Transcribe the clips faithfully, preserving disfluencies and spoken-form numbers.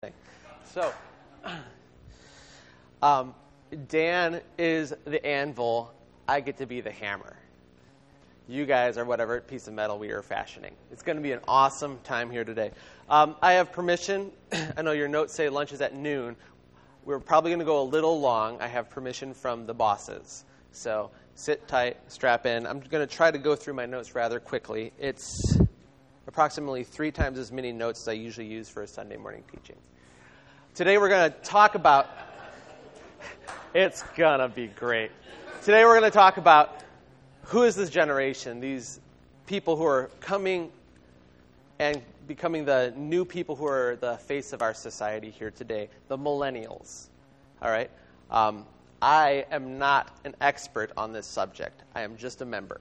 thing. So, um, Dan is the anvil. I get to be the hammer. You guys are whatever piece of metal we are fashioning. It's going to be an awesome time here today. Um, I have permission. I know your notes say lunch is at noon. We're probably going to go a little long. I have permission from the bosses. So sit tight, strap in. I'm going to try to go through my notes rather quickly. It's approximately three times as many notes as I usually use for a Sunday morning teaching. Today we're going to talk about, it's going to be great. Today we're going to talk about who is this generation, these people who are coming and becoming the new people who are the face of our society here today, the millennials. All right? Um, I am not an expert on this subject. I am just a member.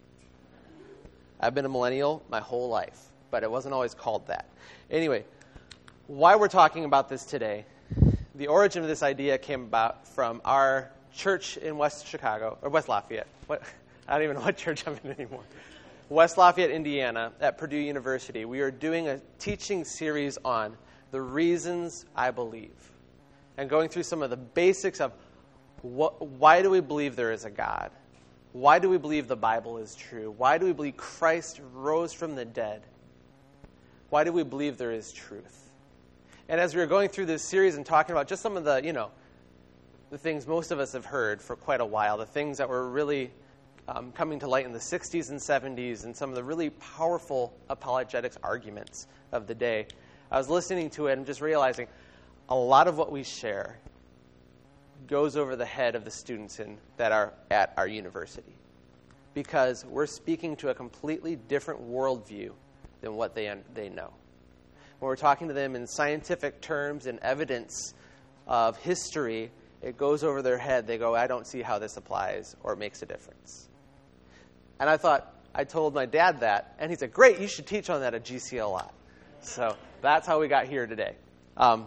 I've been a millennial my whole life, but it wasn't always called that. Anyway, why we're talking about this today, the origin of this idea came about from our church in West Chicago, or West Lafayette. What, I don't even know what church I'm in anymore. West Lafayette, Indiana, at Purdue University. We are doing a teaching series on the reasons I believe, and going through some of the basics of what, why do we believe there is a God? Why do we believe the Bible is true? Why do we believe Christ rose from the dead? Why do we believe there is truth? And as we were going through this series and talking about just some of the, you know, the things most of us have heard for quite a while, the things that were really um, coming to light in the sixties and seventies, and some of the really powerful apologetics arguments of the day, I was listening to it and just realizing a lot of what we share goes over the head of the students in, that are at our university, because we're speaking to a completely different worldview than what they they know. When we're talking to them in scientific terms and evidence of history, it goes over their head. They go, I don't see how this applies or makes a difference. And I thought, I told my dad that, and he said, great, you should teach on that at G C L I. So that's how we got here today. Um,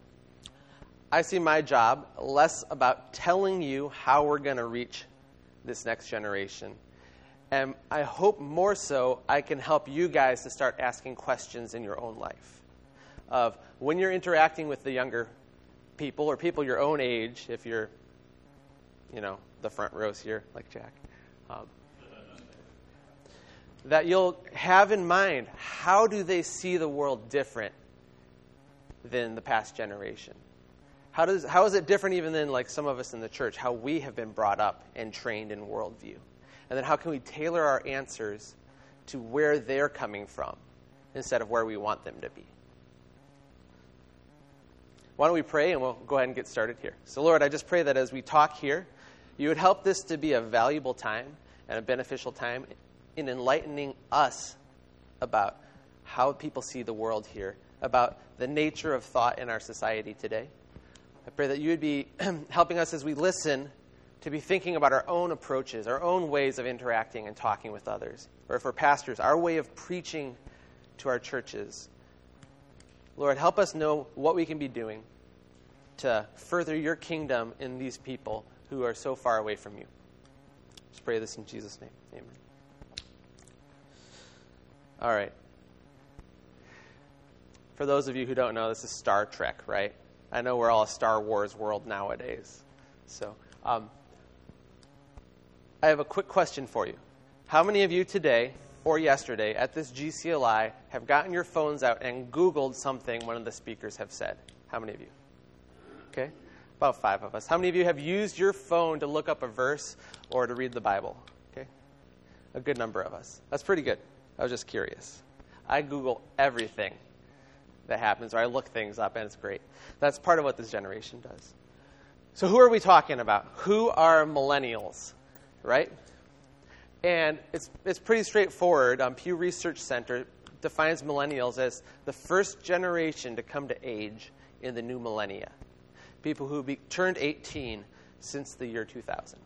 I see my job less about telling you how we're going to reach this next generation. And I hope more so I can help you guys to start asking questions in your own life. Of when you're interacting with the younger people or people your own age, if you're, you know, the front rows here, like Jack, um, that you'll have in mind, how do they see the world different than the past generation? How does how is it different even than like some of us in the church, how we have been brought up and trained in worldview? And then how can we tailor our answers to where they're coming from instead of where we want them to be? Why don't we pray, and we'll go ahead and get started here. So, Lord, I just pray that as we talk here, you would help this to be a valuable time and a beneficial time in enlightening us about how people see the world here, about the nature of thought in our society today. I pray that you would be helping us as we listen to be thinking about our own approaches, our own ways of interacting and talking with others. Or if we're pastors, our way of preaching to our churches. Lord, help us know what we can be doing to further your kingdom in these people who are so far away from you. Just pray this in Jesus' name. Amen. All right. For those of you who don't know, this is Star Trek, right? I know we're all a Star Wars world nowadays. So um, I have a quick question for you. How many of you today or yesterday at this G C L I have gotten your phones out and Googled something one of the speakers have said? How many of you? Okay, about five of us. How many of you have used your phone to look up a verse or to read the Bible? Okay, a good number of us. That's pretty good. I was just curious. I Google everything that happens, or I look things up, and it's great. That's part of what this generation does. So who are we talking about? Who are millennials, right? And it's it's pretty straightforward. Um, Pew Research Center defines millennials as the first generation to come to age in the new millennia. People who be, turned eighteen since the year two thousand.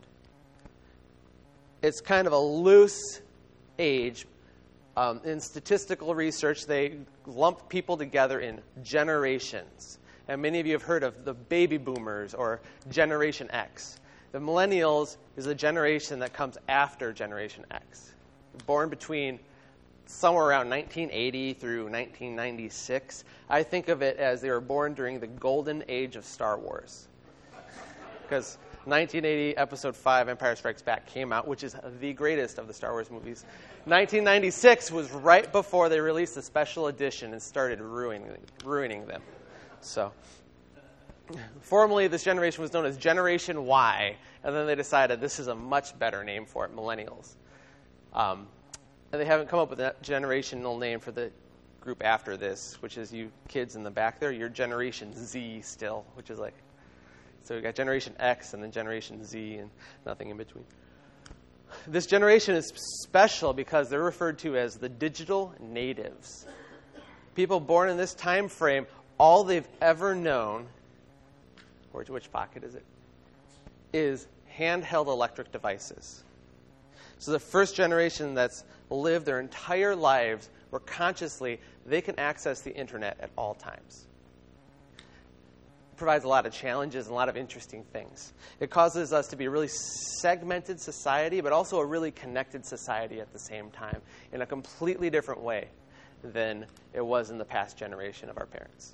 It's kind of a loose age. Um, in statistical research, they lump people together in generations. And many of you have heard of the baby boomers or Generation X. The millennials is the generation that comes after Generation X, born between somewhere around nineteen eighty through nineteen ninety-six. I think of it as they were born during the golden age of Star Wars. Because nineteen eighty, Episode five, Empire Strikes Back, came out, which is the greatest of the Star Wars movies. nineteen ninety-six was right before they released the special edition and started ruining, ruining them. So, formerly, this generation was known as Generation Y, and then they decided this is a much better name for it, Millennials. Um, and they haven't come up with a generational name for the group after this, which is you kids in the back there. You're Generation Z still, which is like, so we got Generation X and then Generation Z and nothing in between. This generation is special because they're referred to as the digital natives. People born in this time frame, all they've ever known, or which pocket is it, is handheld electric devices. So the first generation that's lived their entire lives where consciously they can access the internet at all times. It provides a lot of challenges and a lot of interesting things. It causes us to be a really segmented society, but also a really connected society at the same time in a completely different way than it was in the past generation of our parents.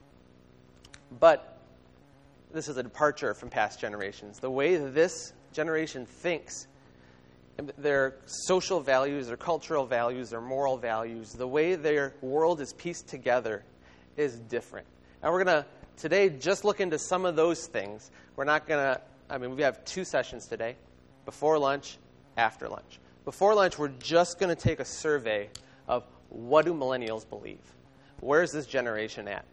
But this is a departure from past generations. The way this generation thinks, their social values, their cultural values, their moral values, the way their world is pieced together is different. And we're going to, today, just look into some of those things. We're not going to, I mean, we have two sessions today, before lunch, after lunch. Before lunch, we're just going to take a survey of what do millennials believe? Where's this generation at?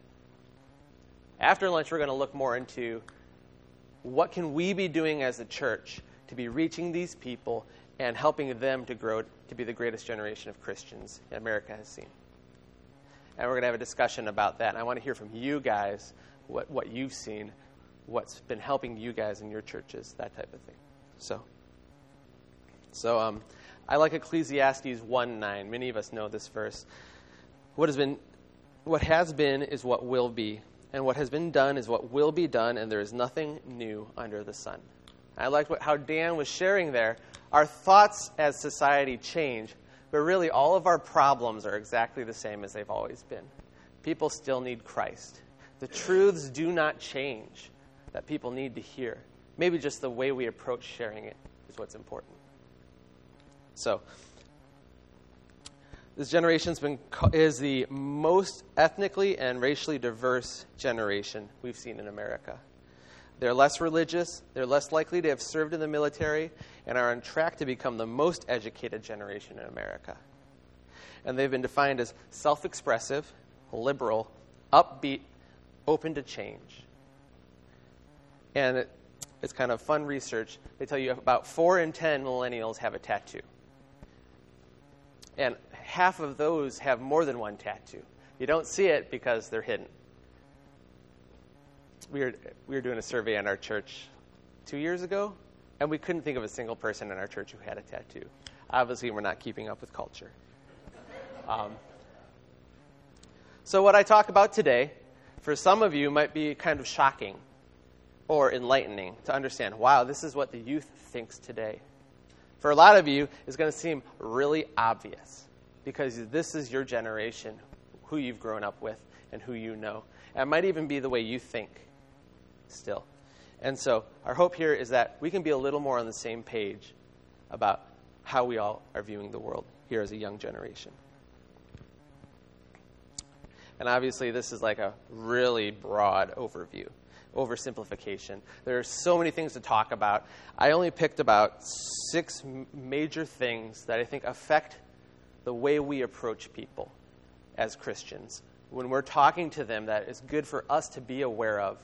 After lunch, we're going to look more into what can we be doing as a church to be reaching these people and helping them to grow to be the greatest generation of Christians America has seen. And we're going to have a discussion about that. And I want to hear from you guys what, what you've seen, what's been helping you guys in your churches, that type of thing. So, so um, I like Ecclesiastes one nine. Many of us know this verse. What has been, what has been is what will be, and what has been done is what will be done, and there is nothing new under the sun. I liked what, how Dan was sharing there. Our thoughts as society change, but really all of our problems are exactly the same as they've always been. People still need Christ. The truths do not change that people need to hear. Maybe just the way we approach sharing it is what's important. So, this generation's been is the most ethnically and racially diverse generation we've seen in America. They're less religious, they're less likely to have served in the military, and are on track to become the most educated generation in America. And they've been defined as self-expressive, liberal, upbeat, open to change. And it, it's kind of fun research. They tell you about four in ten millennials have a tattoo. And half of those have more than one tattoo. You don't see it because they're hidden. We were, we were doing a survey in our church two years ago, and we couldn't think of a single person in our church who had a tattoo. Obviously, we're not keeping up with culture. Um, so what I talk about today, for some of you, might be kind of shocking or enlightening to understand, wow, this is what the youth thinks today. For a lot of you, it's going to seem really obvious because this is your generation, who you've grown up with and who you know. And it might even be the way you think still. And so our hope here is that we can be a little more on the same page about how we all are viewing the world here as a young generation. And obviously this is like a really broad overview, oversimplification. There are so many things to talk about. I only picked about six major things that I think affect the way we approach people as Christians. When we're talking to them, that is good for us to be aware of.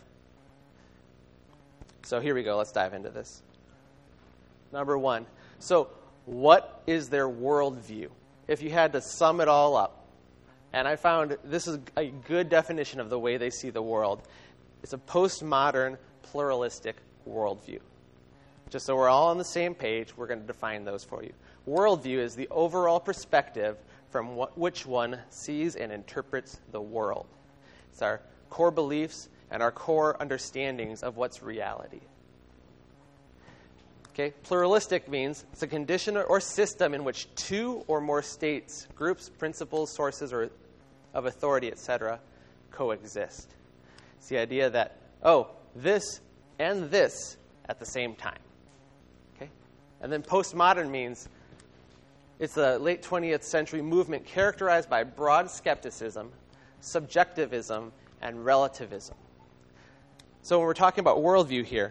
So here we go. Let's dive into this. Number one. So what is their worldview? If you had to sum it all up, and I found this is a good definition of the way they see the world. It's a postmodern, pluralistic worldview. Just so we're all on the same page, we're going to define those for you. Worldview is the overall perspective from what, which one sees and interprets the world. It's our core beliefs and our core understandings of what's reality. Okay, pluralistic means it's a condition or system in which two or more states, groups, principles, sources, or of authority, et cetera, coexist. It's the idea that, oh, this and this at the same time. Okay? And then postmodern means it's a late twentieth century movement characterized by broad skepticism, subjectivism, and relativism. So when we're talking about worldview here,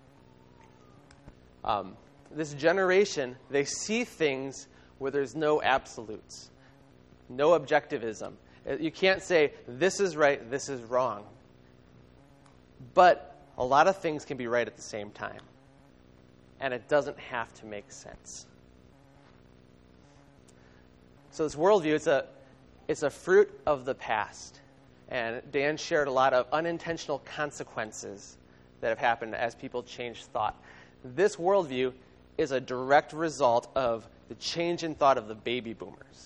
um, this generation, they see things where there's no absolutes, no objectivism. You can't say, this is right, this is wrong. But a lot of things can be right at the same time. And it doesn't have to make sense. So this worldview, it's a, it's a fruit of the past. And Dan shared a lot of unintentional consequences that have happened as people change thought. This worldview is a direct result of the change in thought of the baby boomers.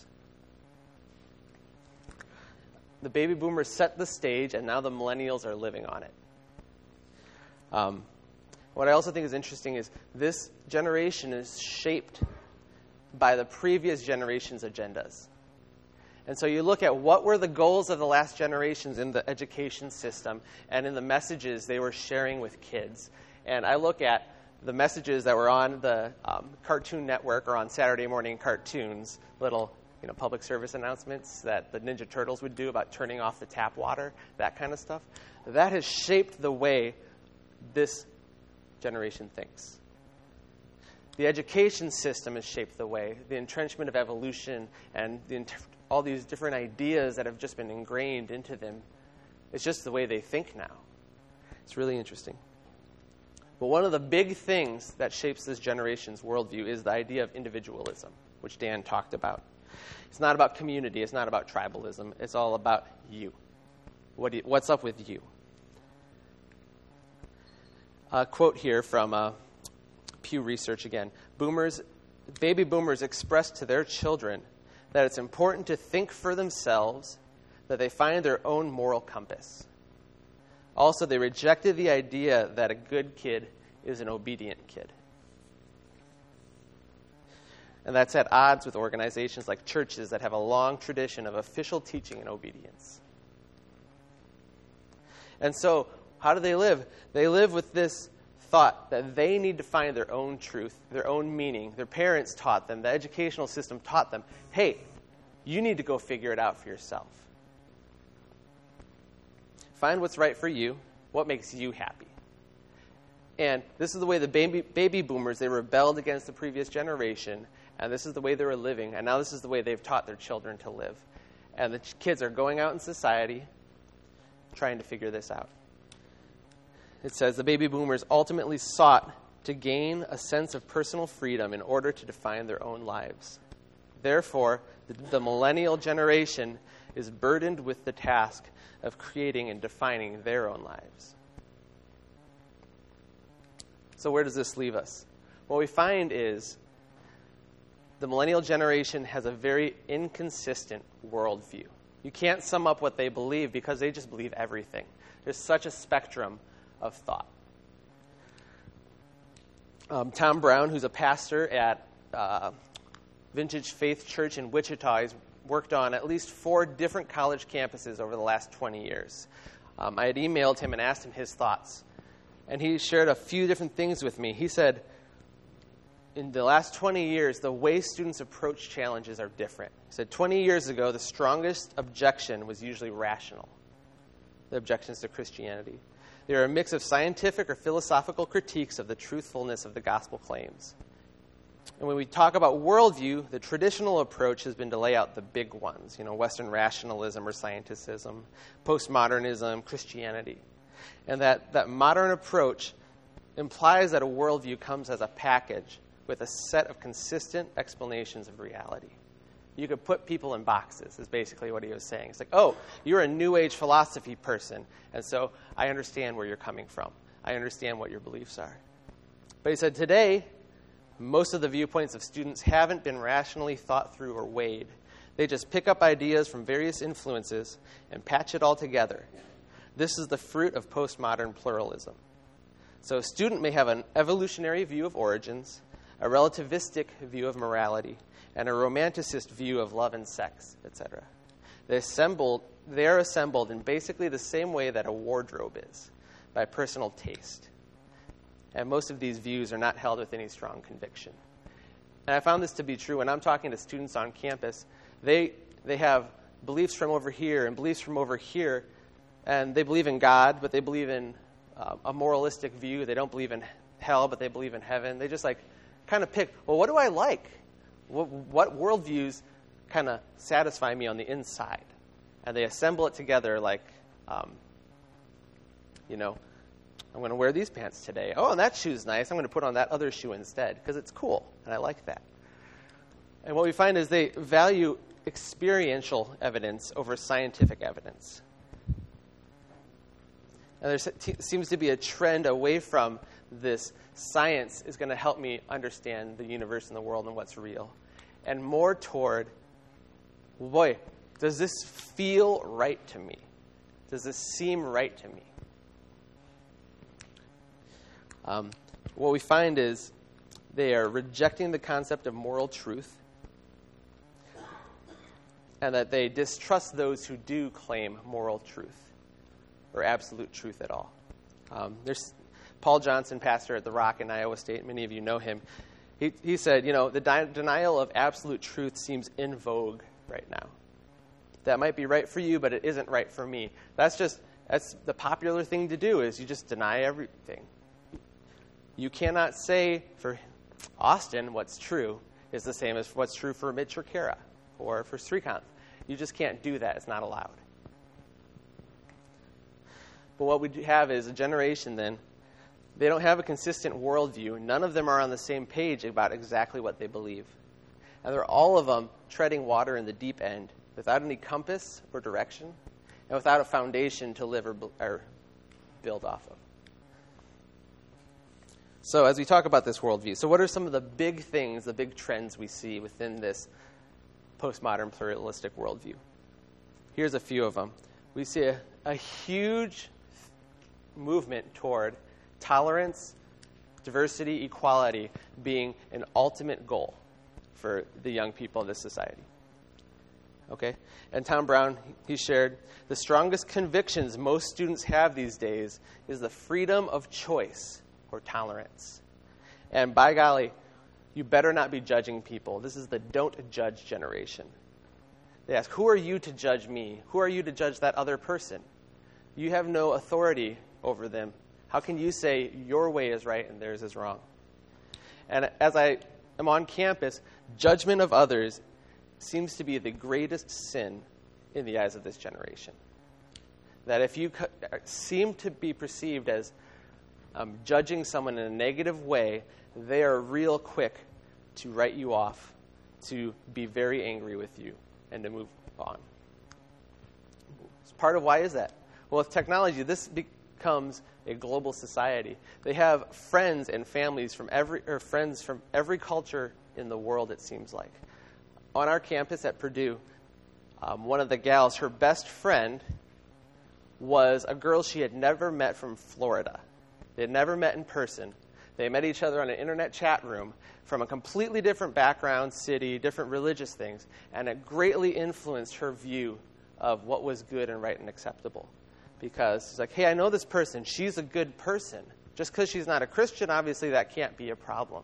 The baby boomers set the stage, and now the millennials are living on it. Um, what I also think is interesting is this generation is shaped by the previous generation's agendas. And so you look at what were the goals of the last generations in the education system and in the messages they were sharing with kids. And I look at the messages that were on the um, Cartoon Network or on Saturday morning cartoons, little you know, public service announcements that the Ninja Turtles would do about turning off the tap water, that kind of stuff. That has shaped the way this generation thinks. The education system has shaped the way. The entrenchment of evolution and the inter- all these different ideas that have just been ingrained into them, it's just the way they think now. It's really interesting. But one of the big things that shapes this generation's worldview is the idea of individualism, which Dan talked about. It's not about community. It's not about tribalism. It's all about you. What do you, what's up with you? A quote here from uh, Pew Research again. Boomers, baby boomers expressed to their children that it's important to think for themselves, that they find their own moral compass. Also, they rejected the idea that a good kid is an obedient kid. And that's at odds with organizations like churches that have a long tradition of official teaching and obedience. And so, how do they live? They live with this thought that they need to find their own truth, their own meaning. Their parents taught them, the educational system taught them, hey, you need to go figure it out for yourself. Find what's right for you, what makes you happy. And this is the way the baby, baby boomers, they rebelled against the previous generation, and this is the way they were living, and now this is the way they've taught their children to live. And the kids are going out in society trying to figure this out. It says the baby boomers ultimately sought to gain a sense of personal freedom in order to define their own lives. Therefore, the, the millennial generation is burdened with the task of creating and defining their own lives. So where does this leave us? What we find is the millennial generation has a very inconsistent worldview. You can't sum up what they believe because they just believe everything. There's such a spectrum of thought. Um, Tom Brown, who's a pastor at uh, Vintage Faith Church in Wichita, he's worked on at least four different college campuses over the last twenty years. Um, I had emailed him and asked him his thoughts. And he shared a few different things with me. He said, in the last twenty years, the way students approach challenges are different. He said twenty years ago, the strongest objection was usually rational, the objections to Christianity. They are a mix of scientific or philosophical critiques of the truthfulness of the gospel claims. And when we talk about worldview, the traditional approach has been to lay out the big ones, you know, Western rationalism or scienticism, postmodernism, Christianity. And that, that modern approach implies that a worldview comes as a package with a set of consistent explanations of reality. You could put people in boxes, is basically what he was saying. It's like, oh, you're a New Age philosophy person, and so I understand where you're coming from. I understand what your beliefs are. But he said today, most of the viewpoints of students haven't been rationally thought through or weighed. They just pick up ideas from various influences and patch it all together. This is the fruit of postmodern pluralism. So a student may have an evolutionary view of origins, a relativistic view of morality, and a romanticist view of love and sex, et cetera. They assembled, they are assembled in basically the same way that a wardrobe is, by personal taste. And most of these views are not held with any strong conviction. And I found this to be true when I'm talking to students on campus. They they have beliefs from over here and beliefs from over here, and they believe in God, but they believe in uh, a moralistic view. They don't believe in hell, but they believe in heaven. They just like kind of pick, well, what do I like? What, what worldviews kind of satisfy me on the inside? And they assemble it together like, um, you know, I'm going to wear these pants today. Oh, and that shoe's nice. I'm going to put on that other shoe instead because it's cool, and I like that. And what we find is they value experiential evidence over scientific evidence. And there seems to be a trend away from this science is going to help me understand the universe and the world and what's real, and more toward, boy, does this feel right to me? Does this seem right to me? Um, what we find is they are rejecting the concept of moral truth, and that they distrust those who do claim moral truth or absolute truth at all. Um, there's Paul Johnson, pastor at The Rock in Iowa State. Many of you know him. He, he said, you know, the di- denial of absolute truth seems in vogue right now. That might be right for you, but it isn't right for me. That's just, that's the popular thing to do, is you just deny everything. You cannot say for Austin what's true is the same as what's true for Mitch or Kara or for Srikanth. You just can't do that. It's not allowed. But what we have is a generation then, they don't have a consistent worldview. None of them are on the same page about exactly what they believe. And they're all of them treading water in the deep end without any compass or direction and without a foundation to live or, or build off of. So as we talk about this worldview, so what are some of the big things, the big trends we see within this postmodern pluralistic worldview? Here's a few of them. We see a, a huge movement toward tolerance, diversity, equality being an ultimate goal for the young people of this society. Okay? And Tom Brown, he shared, the strongest convictions most students have these days is the freedom of choice or tolerance. And by golly, you better not be judging people. This is the don't judge generation. They ask, who are you to judge me? Who are you to judge that other person? You have no authority over them. How can you say your way is right and theirs is wrong? And as I am on campus, judgment of others seems to be the greatest sin in the eyes of this generation. That if you seem to be perceived as um, judging someone in a negative way, they are real quick to write you off, to be very angry with you, and to move on. Part of why is that? Well, with technology, this becomes a global society. They have friends and families from every, or friends from every culture in the world, it seems like. On our campus at Purdue, um, one of the gals, her best friend was a girl she had never met from Florida. They had never met in person. They met each other on an internet chat room from a completely different background, city, different religious things, and it greatly influenced her view of what was good and right and acceptable. Because it's like, hey, I know this person. She's a good person. Just because she's not a Christian, obviously that can't be a problem.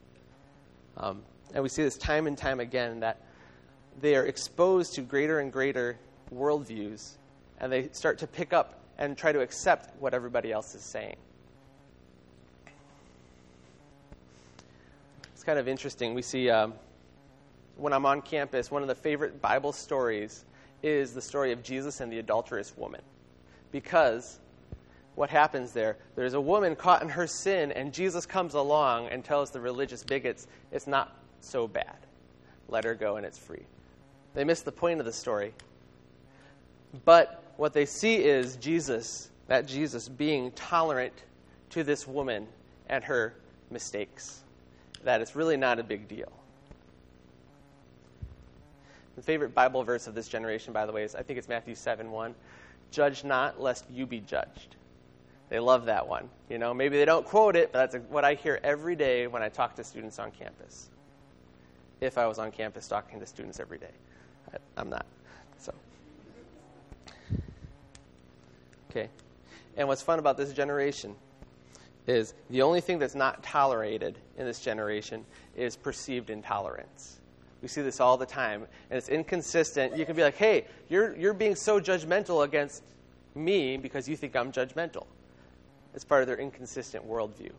Um, and we see this time and time again, that they are exposed to greater and greater worldviews, and they start to pick up and try to accept what everybody else is saying. It's kind of interesting. We see um, when I'm on campus, one of the favorite Bible stories is the story of Jesus and the adulterous woman. Because what happens there, there's a woman caught in her sin, and Jesus comes along and tells the religious bigots, it's not so bad. Let her go and it's free. They miss the point of the story. But what they see is Jesus, that Jesus being tolerant to this woman and her mistakes. That it's really not a big deal. The favorite Bible verse of this generation, by the way, is I think it's Matthew seven one. Judge not, lest you be judged. They love that one. You know, maybe they don't quote it, but that's what I hear every day when I talk to students on campus. If I was on campus talking to students every day. I, I'm not. So, okay. And what's fun about this generation is the only thing that's not tolerated in this generation is perceived intolerance. We see this all the time, and it's inconsistent. You can be like, hey, you're you're being so judgmental against me because you think I'm judgmental. It's part of their inconsistent worldview.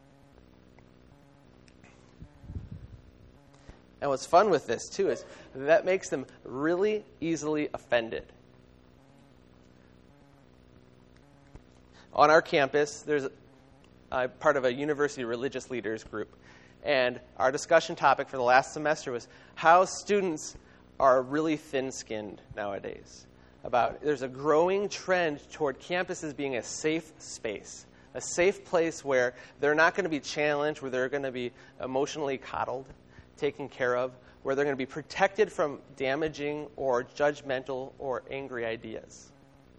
And what's fun with this, too, is that makes them really easily offended. On our campus, there's a, I'm part of a university religious leaders group. And our discussion topic for the last semester was how students are really thin-skinned nowadays. About there's a growing trend toward campuses being a safe space, a safe place where they're not going to be challenged, where they're going to be emotionally coddled, taken care of, where they're going to be protected from damaging or judgmental or angry ideas.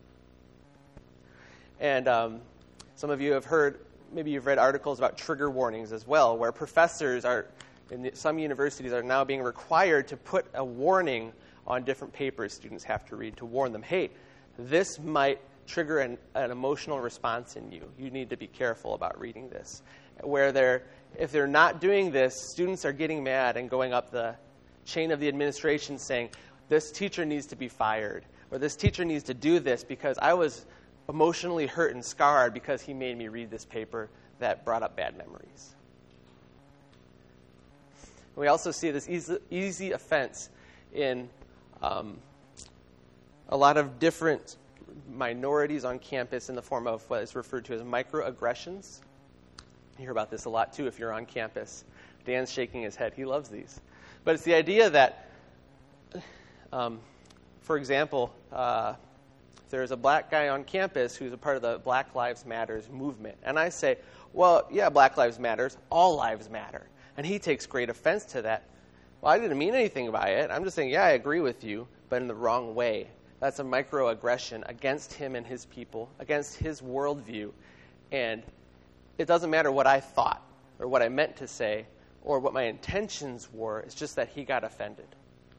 And um, some of you have heard, maybe you've read articles about trigger warnings as well, where professors are, in some universities, are now being required to put a warning on different papers students have to read to warn them, hey, this might trigger an, an emotional response in you. You need to be careful about reading this. Where they're, if they're not doing this, students are getting mad and going up the chain of the administration saying, this teacher needs to be fired, or this teacher needs to do this because I was emotionally hurt and scarred because he made me read this paper that brought up bad memories. We also see this easy, easy offense in um, a lot of different minorities on campus in the form of what is referred to as microaggressions. You hear about this a lot, too, if you're on campus. Dan's shaking his head. He loves these. But it's the idea that, um, for example, uh, there's a black guy on campus who's a part of the Black Lives Matters movement. And I say, well, yeah, Black Lives Matters. All lives matter. And he takes great offense to that. Well, I didn't mean anything by it. I'm just saying, yeah, I agree with you, but in the wrong way. That's a microaggression against him and his people, against his worldview. And it doesn't matter what I thought or what I meant to say or what my intentions were. It's just that he got offended.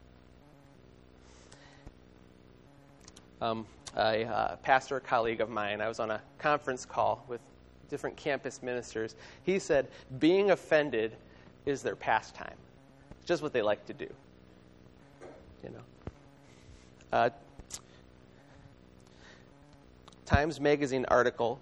Um, a uh, pastor colleague of mine, I was on a conference call with different campus ministers. He said being offended is their pastime. It's just what they like to do. You know. Uh, Times Magazine article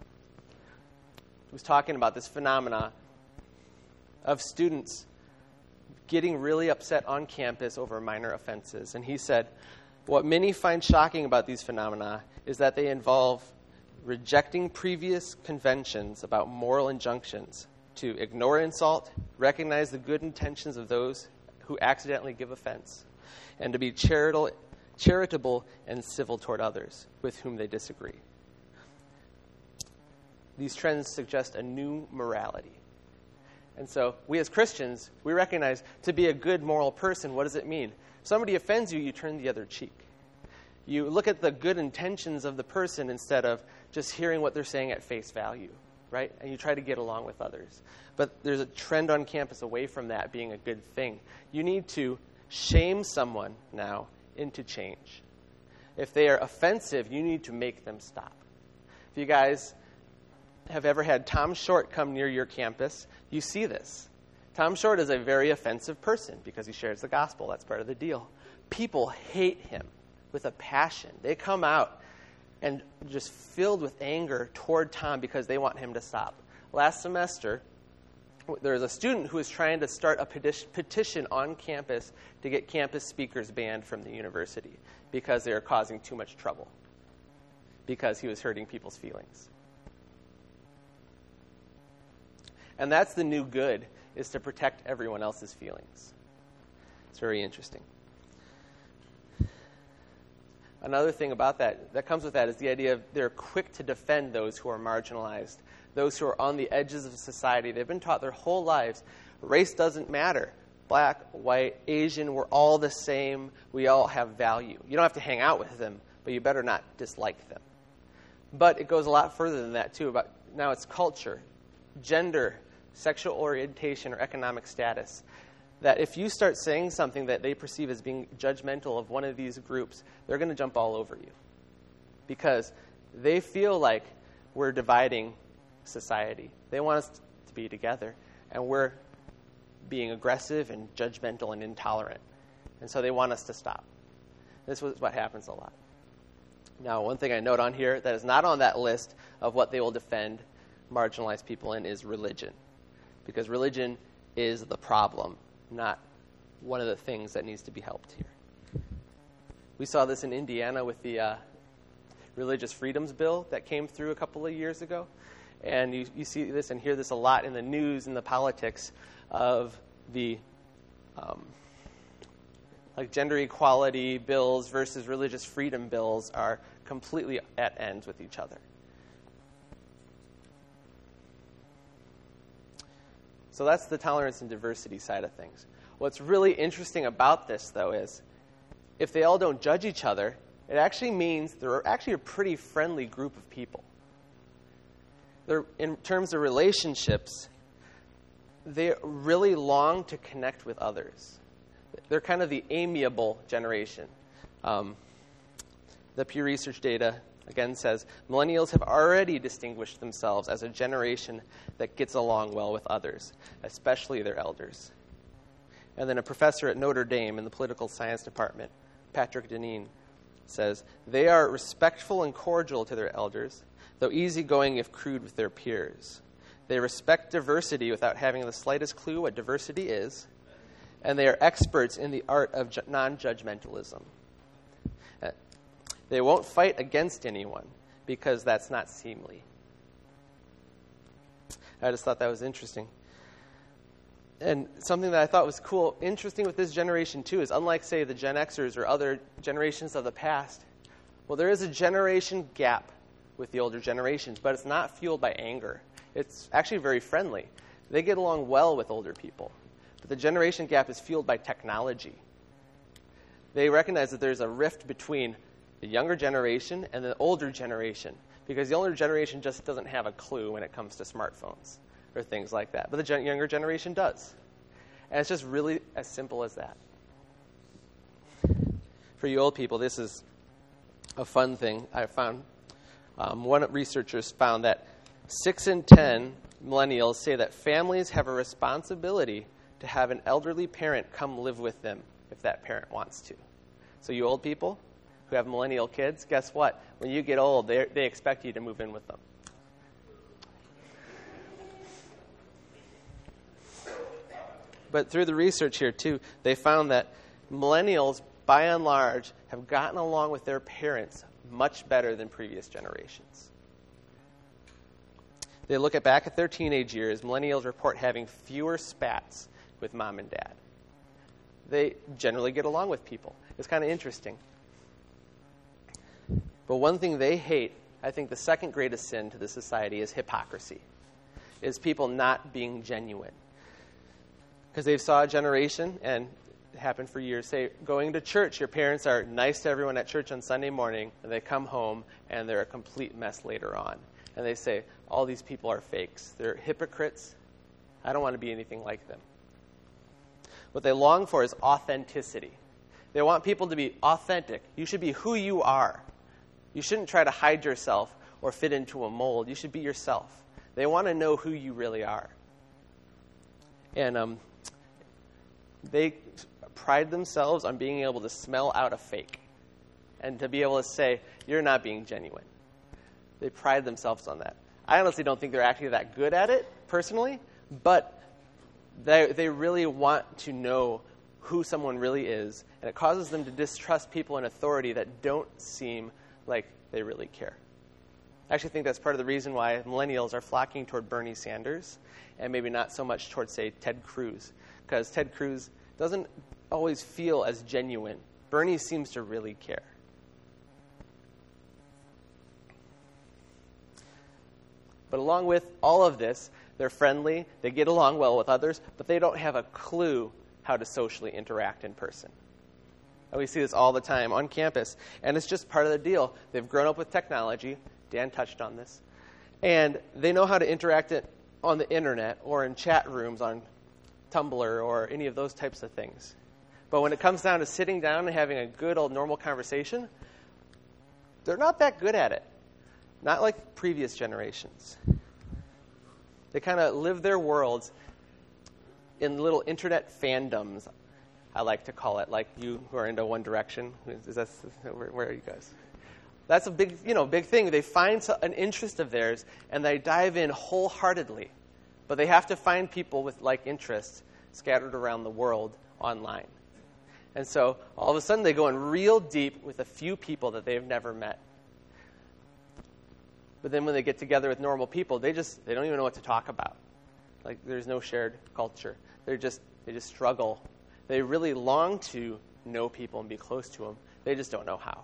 was talking about this phenomena of students getting really upset on campus over minor offenses. And he said, what many find shocking about these phenomena is that they involve rejecting previous conventions about moral injunctions to ignore insult, recognize the good intentions of those who accidentally give offense, and to be charitable, charitable and civil toward others with whom they disagree. These trends suggest a new morality. And so we as Christians, we recognize to be a good moral person, what does it mean? If somebody offends you, you turn the other cheek. You look at the good intentions of the person instead of just hearing what they're saying at face value, right? And you try to get along with others. But there's a trend on campus away from that being a good thing. You need to shame someone now into change. If they are offensive, you need to make them stop. If you guys have ever had Tom Short come near your campus, you see this. Tom Short is a very offensive person because he shares the gospel. That's part of the deal. People hate him with a passion. They come out and just filled with anger toward Tom because they want him to stop. Last semester, there was a student who was trying to start a petition on campus to get campus speakers banned from the university because they were causing too much trouble, because he was hurting people's feelings. And that's the new good, is to protect everyone else's feelings. It's very interesting. Another thing about that, that comes with that, is the idea of they're quick to defend those who are marginalized, those who are on the edges of society. They've been taught their whole lives, race doesn't matter. Black, white, Asian, we're all the same. We all have value. You don't have to hang out with them, but you better not dislike them. But it goes a lot further than that, too. About now it's culture, gender, sexual orientation, or economic status. That if you start saying something that they perceive as being judgmental of one of these groups, they're going to jump all over you. Because they feel like we're dividing society. They want us to be together, and we're being aggressive and judgmental and intolerant. And so they want us to stop. This is what happens a lot. Now, one thing I note on here that is not on that list of what they will defend marginalized people in is religion. Because religion is the problem, not one of the things that needs to be helped here. We saw this in Indiana with the uh, Religious Freedoms Bill that came through a couple of years ago. And you, you see this and hear this a lot in the news and the politics of the um, like gender equality bills versus religious freedom bills are completely at ends with each other. So that's the tolerance and diversity side of things. What's really interesting about this, though, is if they all don't judge each other, it actually means they're actually a pretty friendly group of people. They're, in terms of relationships, they really long to connect with others. They're kind of the amiable generation. Um, the Pew Research data, again, says millennials have already distinguished themselves as a generation that gets along well with others, especially their elders. And then a professor at Notre Dame in the political science department, Patrick Deneen, says, they are respectful and cordial to their elders, though easygoing if crude with their peers. They respect diversity without having the slightest clue what diversity is, and they are experts in the art of ju- non-judgmentalism. Uh, they won't fight against anyone because that's not seemly. I just thought that was interesting. And something that I thought was cool, interesting with this generation too, is unlike, say, the Gen Xers or other generations of the past, well, there is a generation gap with the older generations, but it's not fueled by anger. It's actually very friendly. They get along well with older people. But the generation gap is fueled by technology. They recognize that there's a rift between the younger generation and the older generation, because the older generation just doesn't have a clue when it comes to smartphones or things like that. But the gen- younger generation does. And it's just really as simple as that. For you old people, this is a fun thing I found. Um, one researchers found that six in ten millennials say that families have a responsibility to have an elderly parent come live with them if that parent wants to. So you old people who have millennial kids, guess what? When you get old, they they expect you to move in with them. But through the research here, too, they found that millennials, by and large, have gotten along with their parents much better than previous generations. They look at back at their teenage years, millennials report having fewer spats with mom and dad. They generally get along with people. It's kind of interesting. But one thing they hate, I think the second greatest sin to the society is hypocrisy, is people not being genuine. Because they've saw a generation, and it happened for years, say, going to church, your parents are nice to everyone at church on Sunday morning, and they come home, and they're a complete mess later on. And they say, all these people are fakes. They're hypocrites. I don't want to be anything like them. What they long for is authenticity. They want people to be authentic. You should be who you are. You shouldn't try to hide yourself or fit into a mold. You should be yourself. They want to know who you really are. And um, they pride themselves on being able to smell out a fake and to be able to say, you're not being genuine. They pride themselves on that. I honestly don't think they're actually that good at it, personally, but they they really want to know who someone really is, and it causes them to distrust people in authority that don't seem like they really care. I actually think that's part of the reason why millennials are flocking toward Bernie Sanders and maybe not so much toward, say, Ted Cruz, because Ted Cruz doesn't always feel as genuine. Bernie seems to really care. But along with all of this, they're friendly, they get along well with others, but they don't have a clue how to socially interact in person. And we see this all the time on campus, and it's just part of the deal. They've grown up with technology. Dan touched on this. And they know how to interact it on the internet or in chat rooms on Tumblr or any of those types of things. But when it comes down to sitting down and having a good old normal conversation, they're not that good at it. Not like previous generations. They kind of live their worlds in little internet fandoms, I like to call it, like you who are into One Direction. Is that, where, where are you guys? That's a big, you know, big thing. They find an interest of theirs, and they dive in wholeheartedly. But they have to find people with like interests scattered around the world online. And so all of a sudden they go in real deep with a few people that they've never met. But then when they get together with normal people, they just they don't even know what to talk about. Like there's no shared culture. They're just they just struggle. They really long to know people and be close to them. They just don't know how.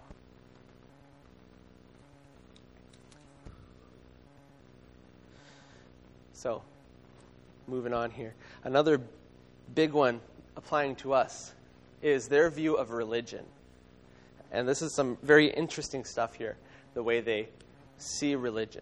So, moving on here. Another big one applying to us is their view of religion. And this is some very interesting stuff here, the way they see religion.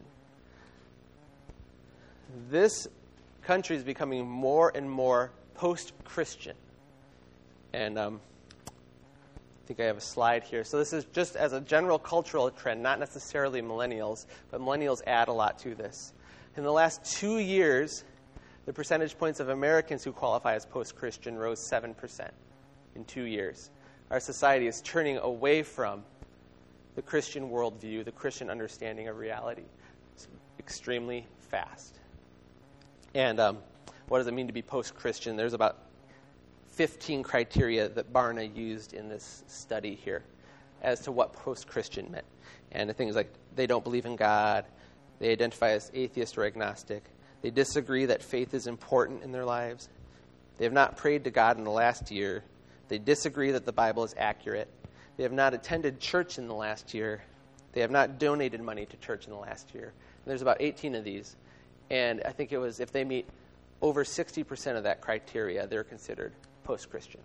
This country is becoming more and more post-Christian. And um, I think I have a slide here. So this is just as a general cultural trend, not necessarily millennials, but millennials add a lot to this. In the last two years, the percentage points of Americans who qualify as post-Christian rose seven percent in two years. Our society is turning away from the Christian worldview, the Christian understanding of reality. It's extremely fast. And um, what does it mean to be post-Christian? There's about fifteen criteria that Barna used in this study here as to what post-Christian meant. And the things like they don't believe in God, they identify as atheist or agnostic, they disagree that faith is important in their lives, they have not prayed to God in the last year, they disagree that the Bible is accurate, they have not attended church in the last year, they have not donated money to church in the last year. And there's about eighteen of these. And I think it was, if they meet over sixty percent of that criteria, they're considered post-Christian.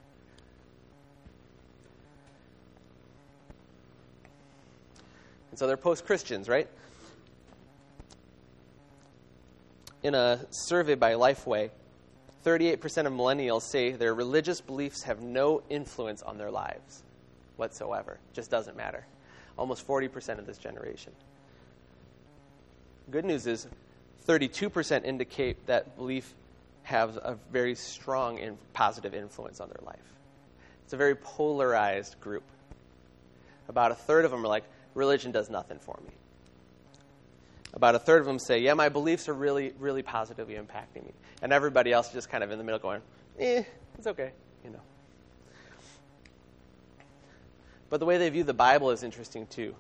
And so they're post-Christians, right? In a survey by Lifeway, thirty-eight percent of millennials say their religious beliefs have no influence on their lives whatsoever. Just doesn't matter. Almost forty percent of this generation. Good news is thirty-two percent indicate that belief has a very strong and positive influence on their life. It's a very polarized group. About a third of them are like, religion does nothing for me. About a third of them say, yeah, my beliefs are really, really positively impacting me. And everybody else is just kind of in the middle going, eh, it's okay, you know. But the way they view the Bible is interesting too.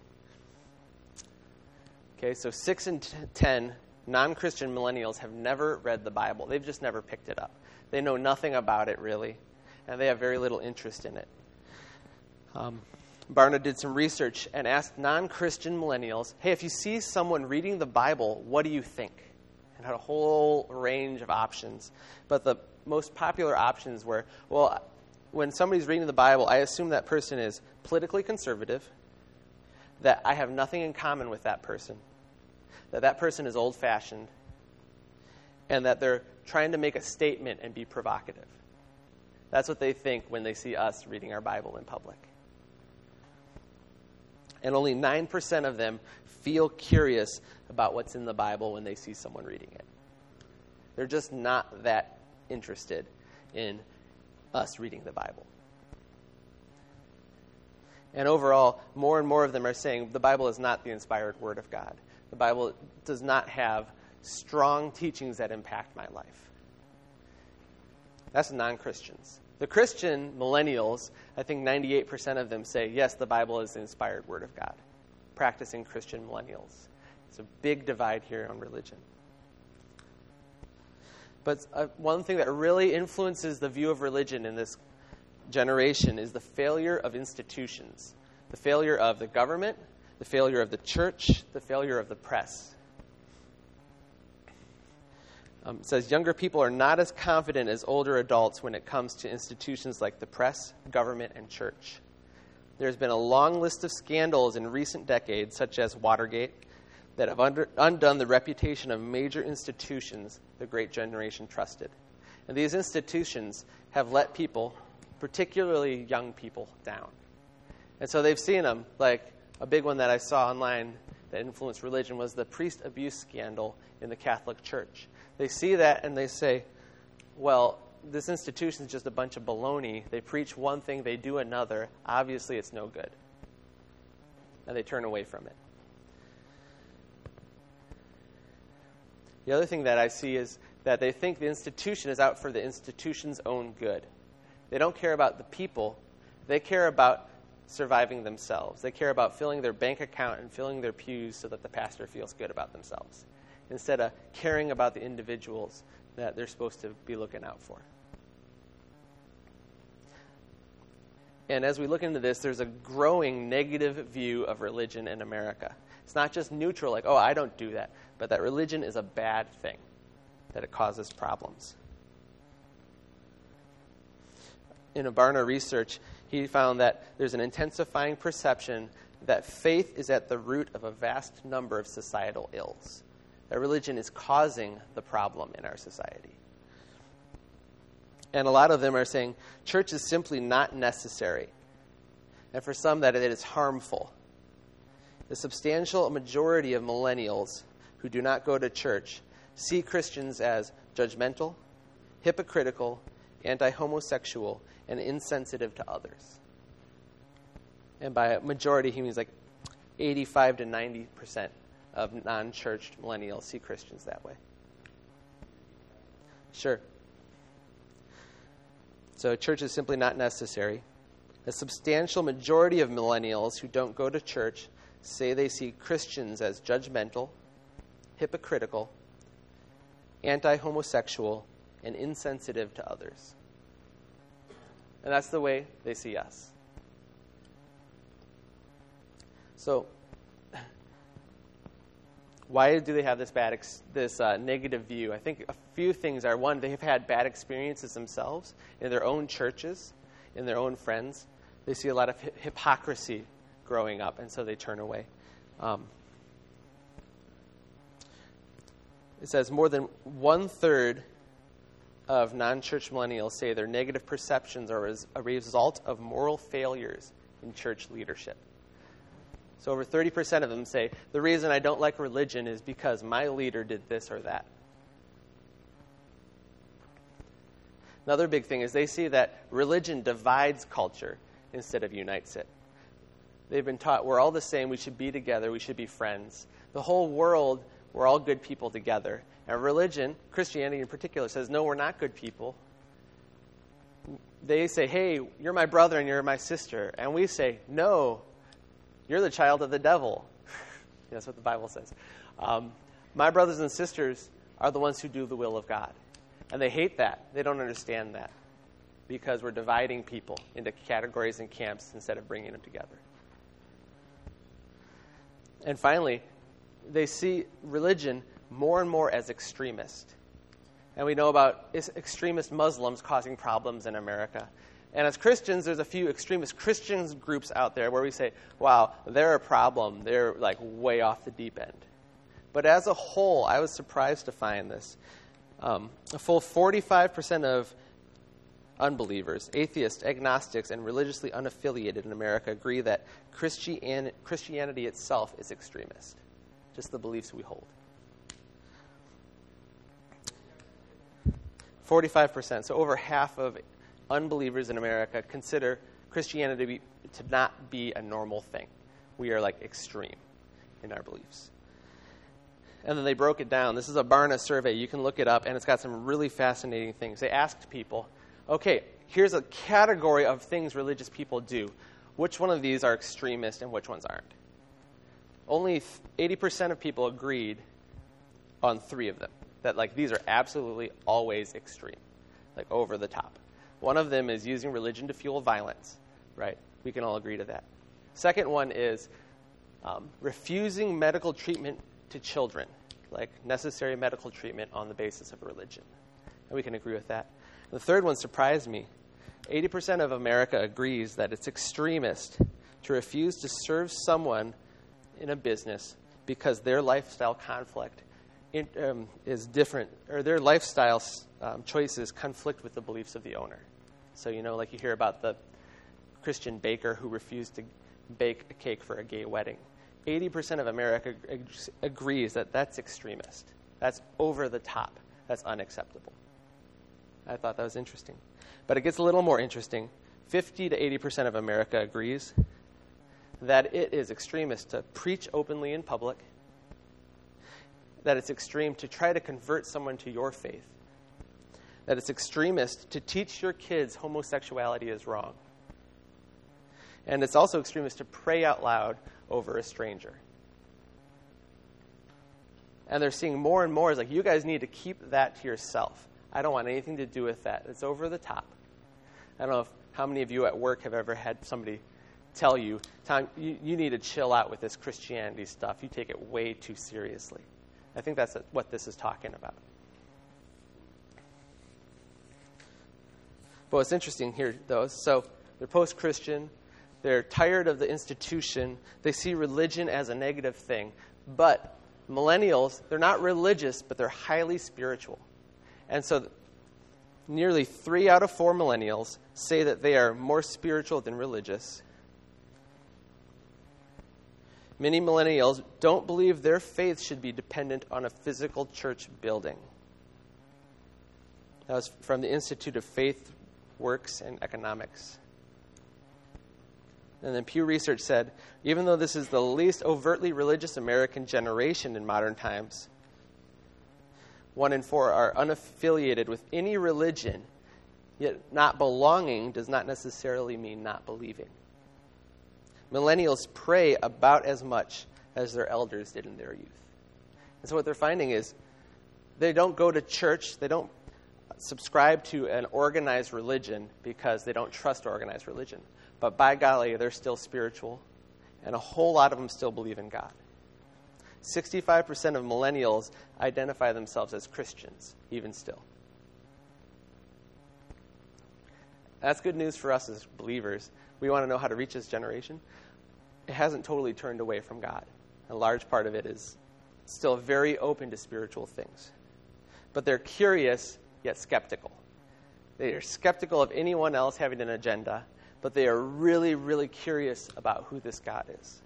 Okay, so six in t- ten non-Christian millennials have never read the Bible. They've just never picked it up. They know nothing about it, really, and they have very little interest in it. Um, Barna did some research and asked non-Christian millennials, hey, if you see someone reading the Bible, what do you think? And had a whole range of options. But the most popular options were, well, when somebody's reading the Bible, I assume that person is politically conservative, that I have nothing in common with that person, that that person is old-fashioned, and that they're trying to make a statement and be provocative. That's what they think when they see us reading our Bible in public. And only nine percent of them feel curious about what's in the Bible when they see someone reading it. They're just not that interested in us reading the Bible. And overall, more and more of them are saying the Bible is not the inspired Word of God. The Bible does not have strong teachings that impact my life. That's non-Christians. The Christian millennials, I think ninety-eight percent of them say, yes, the Bible is the inspired Word of God. Practicing Christian millennials. It's a big divide here on religion. But uh, one thing that really influences the view of religion in this generation is the failure of institutions. The failure of the government, the failure of the church, the failure of the press. Um, it says younger people are not as confident as older adults when it comes to institutions like the press, government, and church. There's been a long list of scandals in recent decades, such as Watergate, that have under, undone the reputation of major institutions the great generation trusted. And these institutions have let people, particularly young people, down. And so they've seen them. Like a big one that I saw online that influenced religion was the priest abuse scandal in the Catholic Church. They see that and they say, well, this institution is just a bunch of baloney. They preach one thing, they do another. Obviously, it's no good. And they turn away from it. The other thing that I see is that they think the institution is out for the institution's own good. They don't care about the people. They care about surviving themselves. They care about filling their bank account and filling their pews so that the pastor feels good about themselves, instead of caring about the individuals that they're supposed to be looking out for. And as we look into this, there's a growing negative view of religion in America. It's not just neutral, like, oh, I don't do that, but that religion is a bad thing, that it causes problems. In a Barna research, he found that there's an intensifying perception that faith is at the root of a vast number of societal ills, that religion is causing the problem in our society. And a lot of them are saying church is simply not necessary, and for some that it is harmful. The substantial majority of millennials who do not go to church see Christians as judgmental, hypocritical, anti-homosexual, and insensitive to others. And by majority, he means like eighty-five to ninety percent of non-church millennials see Christians that way. Sure. So church is simply not necessary. A substantial majority of millennials who don't go to church say they see Christians as judgmental, hypocritical, anti-homosexual, and insensitive to others. And that's the way they see us. So, why do they have this bad, ex- this uh, negative view? I think a few things are: one, they have had bad experiences themselves in their own churches, in their own friends. They see a lot of hi- hypocrisy growing up, and so they turn away. Um, it says more than one-third of non-church millennials say their negative perceptions are as a result of moral failures in church leadership. So over thirty percent of them say, the reason I don't like religion is because my leader did this or that. Another big thing is they see that religion divides culture instead of unites it. They've been taught we're all the same, we should be together, we should be friends. The whole world, we're all good people together. And religion, Christianity in particular, says, no, we're not good people. They say, hey, you're my brother and you're my sister. And we say, no, you're the child of the devil. That's what the Bible says. Um, my brothers and sisters are the ones who do the will of God. And they hate that. They don't understand that, because we're dividing people into categories and camps instead of bringing them together. And finally, they see religion more and more as extremist. And we know about extremist Muslims causing problems in America. And as Christians, there's a few extremist Christian groups out there where we say, wow, they're a problem. They're like way off the deep end. But as a whole, I was surprised to find this. Um, a full forty-five percent of unbelievers, atheists, agnostics, and religiously unaffiliated in America agree that Christian- Christianity itself is extremist. Just the beliefs we hold. forty-five percent. So over half of unbelievers in America consider Christianity to, be, to not be a normal thing. We are like extreme in our beliefs. And then they broke it down. This is a Barna survey. You can look it up, and it's got some really fascinating things. They asked people, okay, here's a category of things religious people do. Which one of these are extremist and which ones aren't? Only eighty percent of people agreed on three of them. That, like, these are absolutely always extreme, like over the top. One of them is using religion to fuel violence, right? We can all agree to that. Second one is um, refusing medical treatment to children, like necessary medical treatment on the basis of religion. And we can agree with that. The third one surprised me. eighty percent of America agrees that it's extremist to refuse to serve someone in a business because their lifestyle conflict in, um, is different, or their lifestyle um, choices conflict with the beliefs of the owner. So, you know, like you hear about the Christian baker who refused to bake a cake for a gay wedding. eighty percent of America ag- agrees that that's extremist. That's over the top. That's unacceptable. I thought that was interesting. But it gets a little more interesting. fifty to eighty percent of America agrees that it is extremist to preach openly in public, that it's extreme to try to convert someone to your faith, that it's extremist to teach your kids homosexuality is wrong, and it's also extremist to pray out loud over a stranger. And they're seeing more and more, it's like, you guys need to keep that to yourself. I don't want anything to do with that. It's over the top. I don't know if, how many of you at work have ever had somebody tell you, Tom, you, you need to chill out with this Christianity stuff. You take it way too seriously. I think that's what this is talking about. But what's interesting here, though, so they're post-Christian. They're tired of the institution. They see religion as a negative thing. But millennials, they're not religious, but they're highly spiritual. And so nearly three out of four millennials say that they are more spiritual than religious. Many millennials don't believe their faith should be dependent on a physical church building. That was from the Institute of Faith, Works, and Economics. And then Pew Research said, even though this is the least overtly religious American generation in modern times, one in four are unaffiliated with any religion, yet not belonging does not necessarily mean not believing. Millennials pray about as much as their elders did in their youth. And so what they're finding is they don't go to church, they don't subscribe to an organized religion because they don't trust organized religion. But by golly, they're still spiritual, and a whole lot of them still believe in God. sixty-five percent of millennials identify themselves as Christians, even still. That's good news for us as believers. We want to know how to reach this generation. It hasn't totally turned away from God. A large part of it is still very open to spiritual things. But they're curious, yet skeptical. They are skeptical of anyone else having an agenda, but they are really, really curious about who this God is.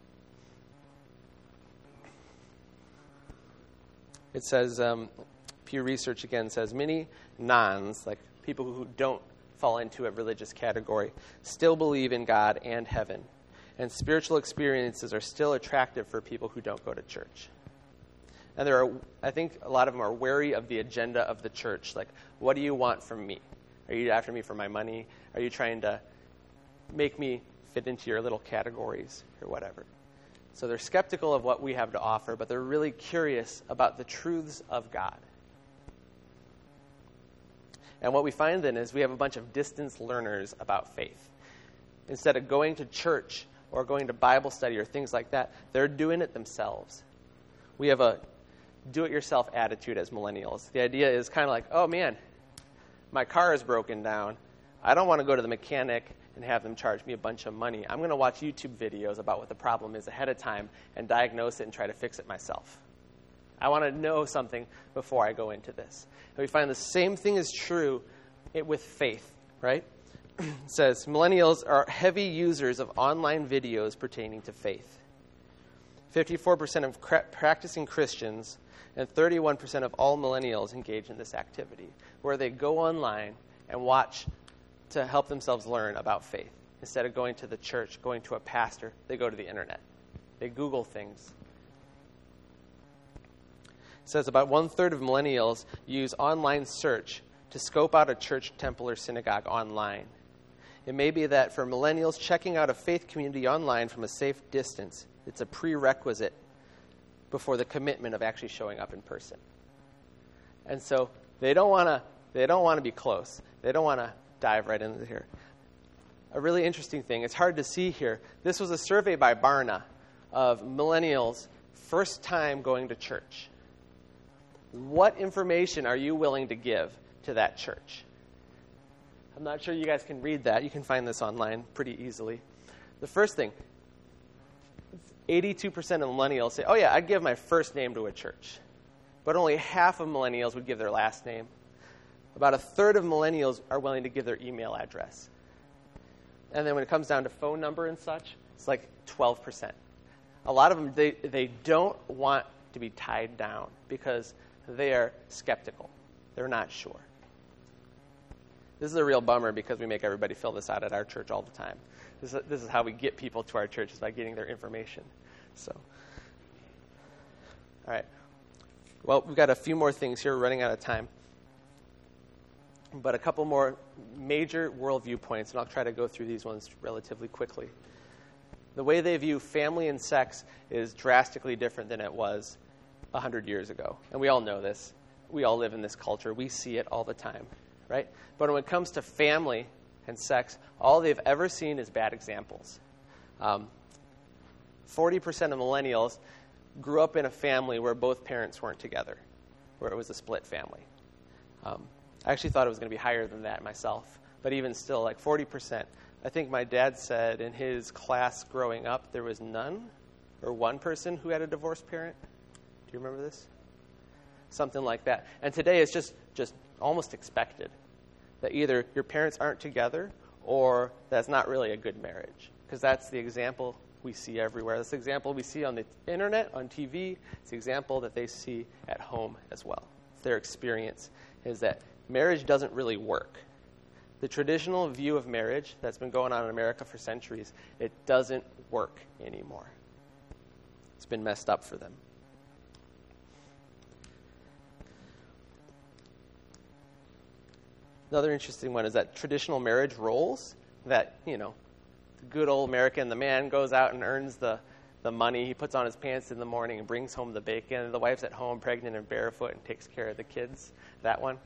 It says, um, Pew Research again says, many nons, like people who don't fall into a religious category, still believe in God and heaven. And spiritual experiences are still attractive for people who don't go to church. And there are, I think a lot of them are wary of the agenda of the church. Like, what do you want from me? Are you after me for my money? Are you trying to make me fit into your little categories or whatever? So they're skeptical of what we have to offer, but they're really curious about the truths of God. And what we find then is we have a bunch of distance learners about faith. Instead of going to church or going to Bible study or things like that, they're doing it themselves. We have a do-it-yourself attitude as millennials. The idea is kind of like, oh man, my car is broken down. I don't want to go to the mechanic and have them charge me a bunch of money. I'm going to watch YouTube videos about what the problem is ahead of time and diagnose it and try to fix it myself. I want to know something before I go into this. And we find the same thing is true with faith, right? It says, millennials are heavy users of online videos pertaining to faith. fifty-four percent of cra- practicing Christians and thirty-one percent of all millennials engage in this activity, where they go online and watch to help themselves learn about faith. Instead of going to the church, going to a pastor, they go to the internet. They Google things. It says about one-third of millennials use online search to scope out a church, temple, or synagogue online. It may be that for millennials, checking out a faith community online from a safe distance, it's a prerequisite before the commitment of actually showing up in person. And so they don't want to they don't want to be close. They don't want to dive right into here. A really interesting thing, it's hard to see here. This was a survey by Barna of millennials' first time going to church. What information are you willing to give to that church? I'm not sure you guys can read that. You can find this online pretty easily. The first thing, eighty-two percent of millennials say, oh yeah, I'd give my first name to a church. But only half of millennials would give their last name. About a third of millennials are willing to give their email address. And then when it comes down to phone number and such, it's like twelve percent. A lot of them, they, they don't want to be tied down because they are skeptical. They're not sure. This is a real bummer because we make everybody fill this out at our church all the time. This is, this is how we get people to our church, is by getting their information. So, all right. Well, we've got a few more things here. We're running out of time. But a couple more major worldview points, and I'll try to go through these ones relatively quickly. The way they view family and sex is drastically different than it was one hundred years ago. And we all know this. We all live in this culture. We see it all the time, right? But when it comes to family and sex, all they've ever seen is bad examples. Um, forty percent of millennials grew up in a family where both parents weren't together, where it was a split family. Um, I actually thought it was going to be higher than that myself, but even still, like forty percent. I think my dad said in his class growing up, there was none or one person who had a divorced parent. Do you remember this? Something like that. And today it's just, just almost expected that either your parents aren't together or that's not really a good marriage, because that's the example we see everywhere. That's the example we see on the internet, on T V. It's the example that they see at home as well. Their experience is that marriage doesn't really work. The traditional view of marriage that's been going on in America for centuries, it doesn't work anymore. It's been messed up for them. Another interesting one is that traditional marriage roles, that, you know, the good old American, the man goes out and earns the, the money, he puts on his pants in the morning and brings home the bacon, the wife's at home pregnant and barefoot and takes care of the kids, that one.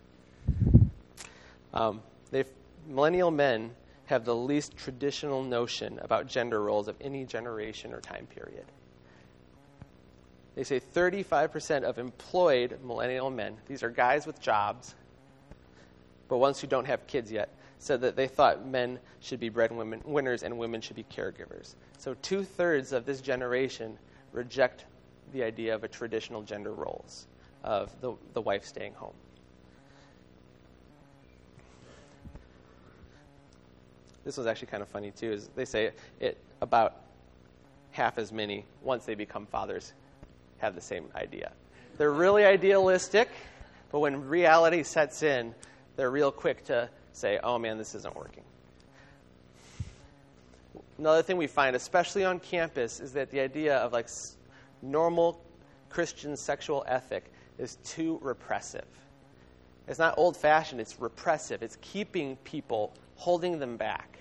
Um, they've, millennial men have the least traditional notion about gender roles of any generation or time period. They say thirty-five percent of employed millennial men, these are guys with jobs, but ones who don't have kids yet, said that they thought men should be breadwinners and women should be caregivers. So two-thirds of this generation reject the idea of a traditional gender roles of the, the wife staying home. This was actually kind of funny, too, is they say it about half as many, once they become fathers, have the same idea. They're really idealistic, but when reality sets in, they're real quick to say, oh, man, this isn't working. Another thing we find, especially on campus, is that the idea of like normal Christian sexual ethic is too repressive. It's not old-fashioned, it's repressive. It's keeping people, holding them back.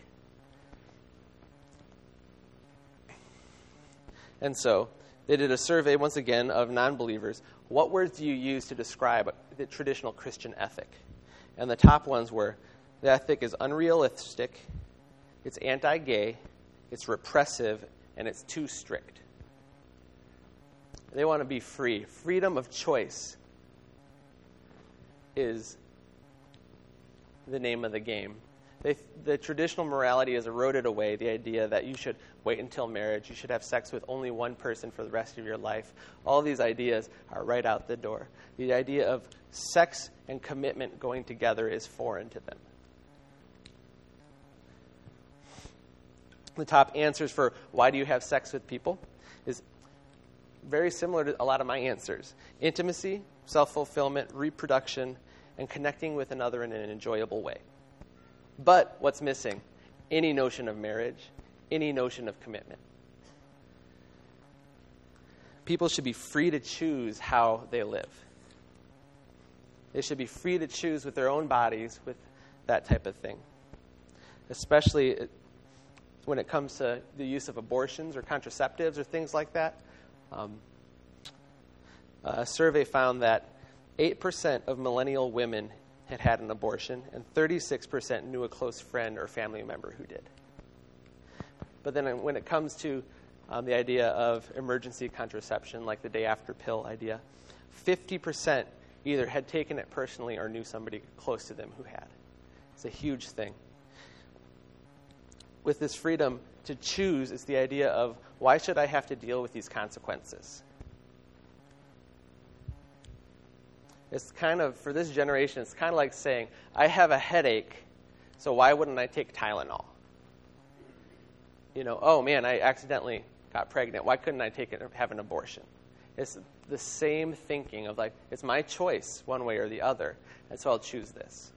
And so they did a survey, once again, of non-believers. What words do you use to describe the traditional Christian ethic? And the top ones were, the ethic is unrealistic, it's anti-gay, it's repressive, and it's too strict. They want to be free. Freedom of choice is the name of the game. They, the traditional morality is eroded away, the idea that you should wait until marriage, you should have sex with only one person for the rest of your life. All these ideas are right out the door. The idea of sex and commitment going together is foreign to them. The top answers for why do you have sex with people is very similar to a lot of my answers. Intimacy, self-fulfillment, reproduction, and connecting with another in an enjoyable way. But what's missing? Any notion of marriage, any notion of commitment. People should be free to choose how they live. They should be free to choose with their own bodies, with that type of thing. Especially when it comes to the use of abortions or contraceptives or things like that. Um, a survey found that eight percent of millennial women had had an abortion, and thirty-six percent knew a close friend or family member who did. But then when it comes to um, the idea of emergency contraception, like the day after pill idea, fifty percent either had taken it personally or knew somebody close to them who had. It's a huge thing. with this freedom to choose is the idea of, why should I have to deal with these consequences? It's kind of, for this generation, it's kind of like saying, I have a headache, so why wouldn't I take Tylenol? You know, oh man, I accidentally got pregnant. Why couldn't I take it or have an abortion? It's the same thinking of like, it's my choice one way or the other, and so I'll choose this.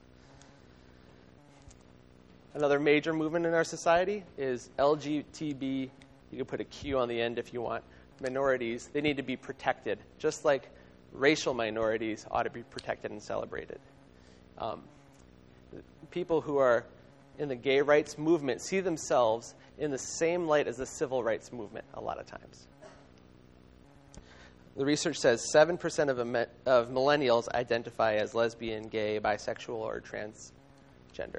Another major movement in our society is L G B T B. You can put a Q on the end if you want. Minorities, they need to be protected, just like racial minorities ought to be protected and celebrated. Um, people who are in the gay rights movement see themselves in the same light as the civil rights movement a lot of times. The research says seven percent of, of millennials identify as lesbian, gay, bisexual, or transgender.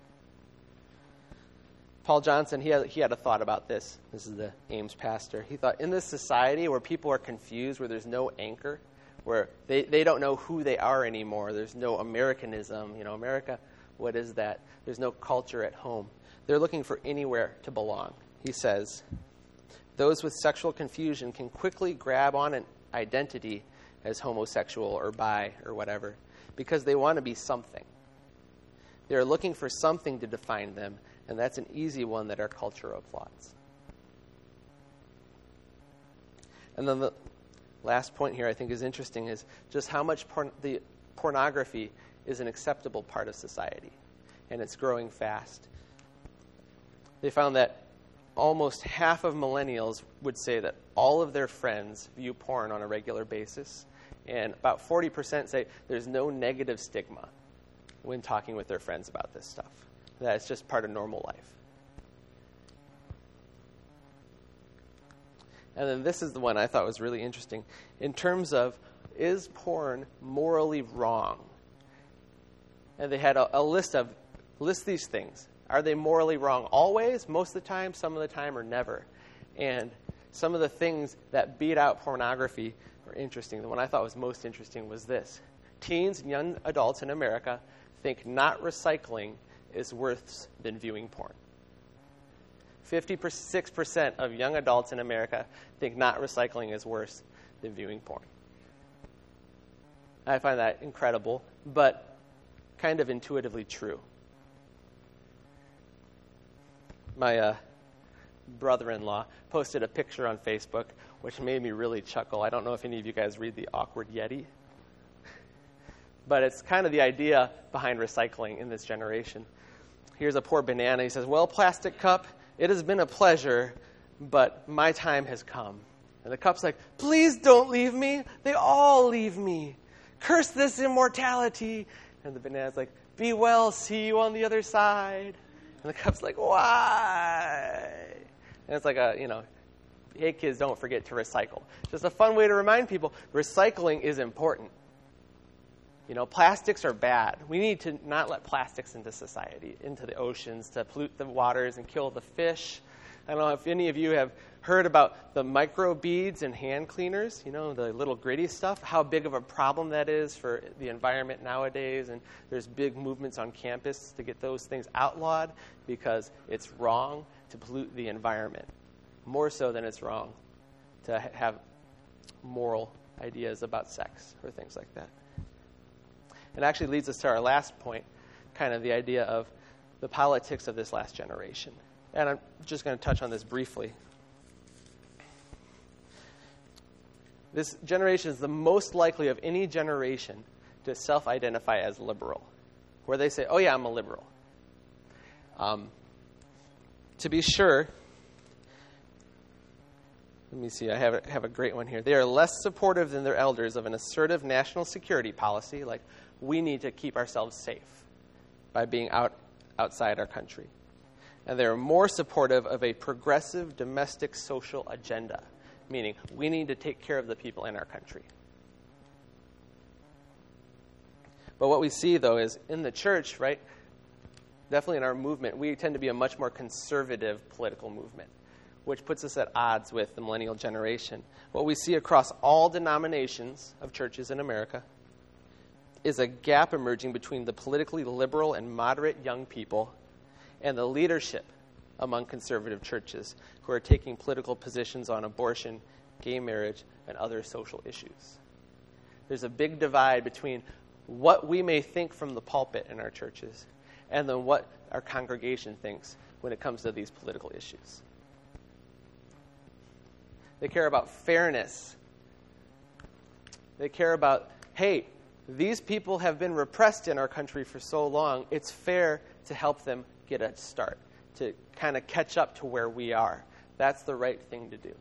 Paul Johnson, he had, he had a thought about this. This is the Ames pastor. He thought, in this society where people are confused, where there's no anchor, where they, they don't know who they are anymore, there's no Americanism, you know, America, what is that? There's no culture at home. They're looking for anywhere to belong. He says, those with sexual confusion can quickly grab on an identity as homosexual or bi or whatever because they want to be something. They're looking for something to define them, and that's an easy one that our culture applauds. And then the last point here I think is interesting is just how much porn- the pornography is an acceptable part of society, and it's growing fast. They found that almost half of millennials would say that all of their friends view porn on a regular basis, and about forty percent say there's no negative stigma when talking with their friends about this stuff, that it's just part of normal life. And then this is the one I thought was really interesting. In terms of, is porn morally wrong? And they had a, a list of, list these things. Are they morally wrong always, most of the time, some of the time, or never? And some of the things that beat out pornography were interesting. The one I thought was most interesting was this. Teens and young adults in America think not recycling is worse than viewing porn. fifty-six percent of young adults in America think not recycling is worse than viewing porn. I find that incredible, but kind of intuitively true. My uh, brother-in-law posted a picture on Facebook, which made me really chuckle. I don't know if any of you guys read The Awkward Yeti, but it's kind of the idea behind recycling in this generation. Here's a poor banana. He says, well, plastic cup, it has been a pleasure, but my time has come. And the cup's like, please don't leave me. They all leave me. Curse this immortality. And the banana's like, be well, see you on the other side. And the cup's like, why? And it's like a, you know, hey, kids, don't forget to recycle. Just a fun way to remind people, recycling is important. You know, plastics are bad. We need to not let plastics into society, into the oceans, to pollute the waters and kill the fish. I don't know if any of you have heard about the microbeads in hand cleaners, you know, the little gritty stuff, how big of a problem that is for the environment nowadays. And there's big movements on campus to get those things outlawed because it's wrong to pollute the environment, more so than it's wrong to ha- have moral ideas about sex or things like that. It actually leads us to our last point, kind of the idea of the politics of this last generation. And I'm just going to touch on this briefly. This generation is the most likely of any generation to self-identify as liberal, where they say, oh yeah, I'm a liberal. Um, to be sure, let me see, I have a, have a great one here. They are less supportive than their elders of an assertive national security policy, like we need to keep ourselves safe by being out outside our country. And they're more supportive of a progressive domestic social agenda, meaning we need to take care of the people in our country. But what we see, though, is in the church, right, definitely in our movement, we tend to be a much more conservative political movement, which puts us at odds with the millennial generation. What we see across all denominations of churches in America is a gap emerging between the politically liberal and moderate young people and the leadership among conservative churches who are taking political positions on abortion, gay marriage, and other social issues. There's a big divide between what we may think from the pulpit in our churches and then what our congregation thinks when it comes to these political issues. They care about fairness. They care about, hey, these people have been repressed in our country for so long, it's fair to help them get a start, to kind of catch up to where we are. That's the right thing to do.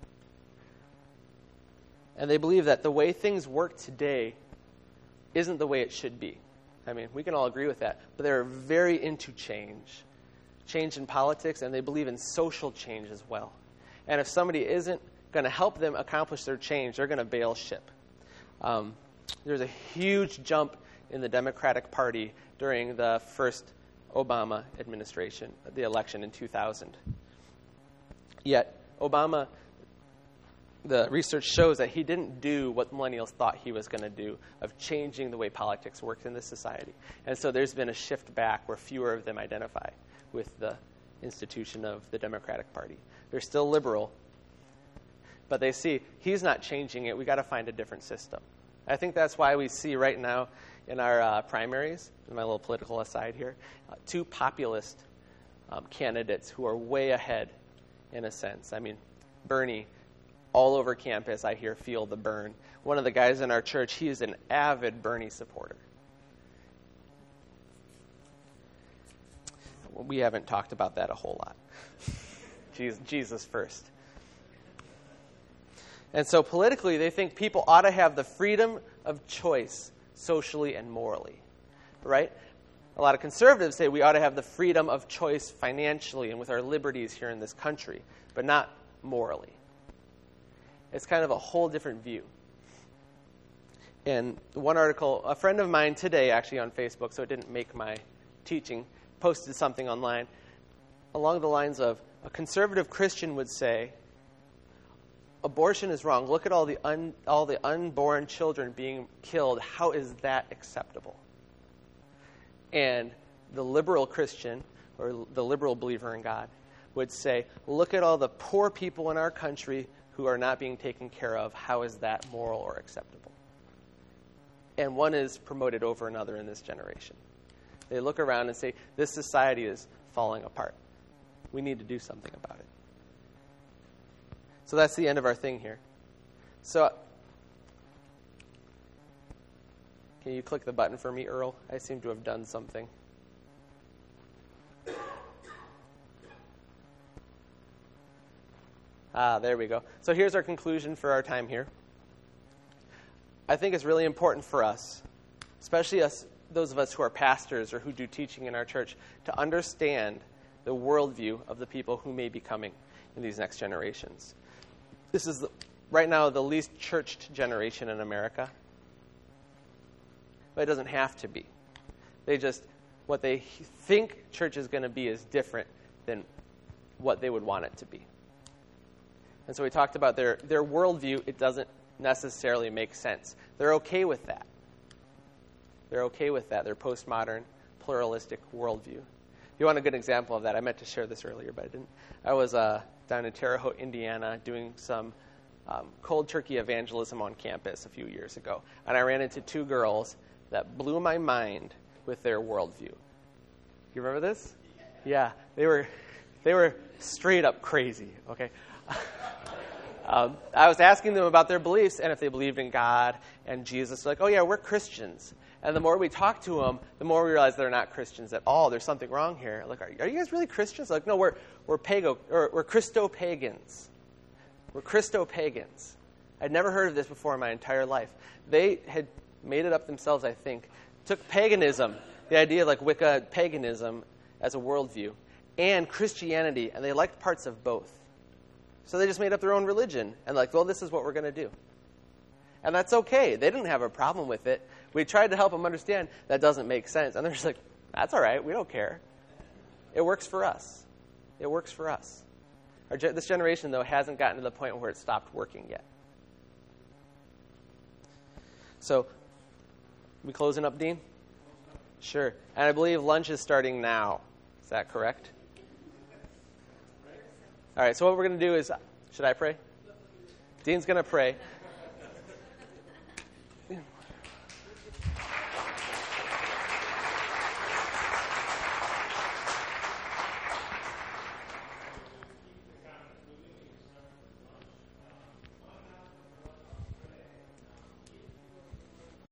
And they believe that the way things work today isn't the way it should be. I mean, we can all agree with that. But they're very into change. Change in politics, and they believe in social change as well. And if somebody isn't going to help them accomplish their change, they're going to bail ship. Um, there's a huge jump in the Democratic Party during the first Obama administration, the election in two thousand. Yet, Obama, the research shows that he didn't do what millennials thought he was going to do, of changing the way politics works in this society. And so there's been a shift back where fewer of them identify with the institution of the Democratic Party. They're still liberal, but they see he's not changing it. We got to find a different system. I think that's why we see right now in our uh, primaries, in my little political aside here, uh, two populist um, candidates who are way ahead in a sense. I mean, Bernie, all over campus, I hear feel the burn. One of the guys in our church, he is an avid Bernie supporter. We haven't talked about that a whole lot. Jesus first. And so politically, they think people ought to have the freedom of choice socially and morally, right? A lot of conservatives say we ought to have the freedom of choice financially and with our liberties here in this country, but not morally. It's kind of a whole different view. And one article, a friend of mine today, actually on Facebook, so it didn't make my teaching, posted something online along the lines of, a conservative Christian would say, abortion is wrong. Look at all the un, all the unborn children being killed. How is that acceptable? And the liberal Christian, or the liberal believer in God, would say, look at all the poor people in our country who are not being taken care of. How is that moral or acceptable? And one is promoted over another in this generation. They look around and say, this society is falling apart. We need to do something about it. So that's the end of our thing here. So, can you click the button for me, Earl? I seem to have done something. Ah, there we go. So here's our conclusion for our time here. I think it's really important for us, especially us, those of us who are pastors or who do teaching in our church, to understand the worldview of the people who may be coming in these next generations. This is, the, right now, the least churched generation in America. But it doesn't have to be. They just, what they think church is going to be is different than what they would want it to be. And so we talked about their, their worldview. It doesn't necessarily make sense. They're okay with that. They're okay with that. Their postmodern, pluralistic worldview. If you want a good example of that, I meant to share this earlier, but I didn't. I was uh, down in Terre Haute, Indiana, doing some um, cold turkey evangelism on campus a few years ago. And I ran into two girls that blew my mind with their worldview. You remember this? Yeah, they were they were straight up crazy, okay? um, I was asking them about their beliefs and if they believed in God and Jesus. Like, oh yeah, we're Christians. And the more we talk to them, the more we realize they're not Christians at all. There's something wrong here. Like, are, are you guys really Christians? Like, no, we're we're pago or we're Christo-pagans. We're Christo-pagans. I'd never heard of this before in my entire life. They had made it up themselves, I think. Took paganism, the idea of like Wicca paganism as a worldview, and Christianity, and they liked parts of both. So they just made up their own religion and like, well, this is what we're going to do. And that's okay. They didn't have a problem with it. We tried to help them understand that doesn't make sense. And they're just like, that's all right. We don't care. It works for us. It works for us. Our, this generation, though, hasn't gotten to the point where it stopped working yet. So, we closing up, Dean? Sure. And I believe lunch is starting now. Is that correct? All right, so what we're going to do is, should I pray? Dean's going to pray.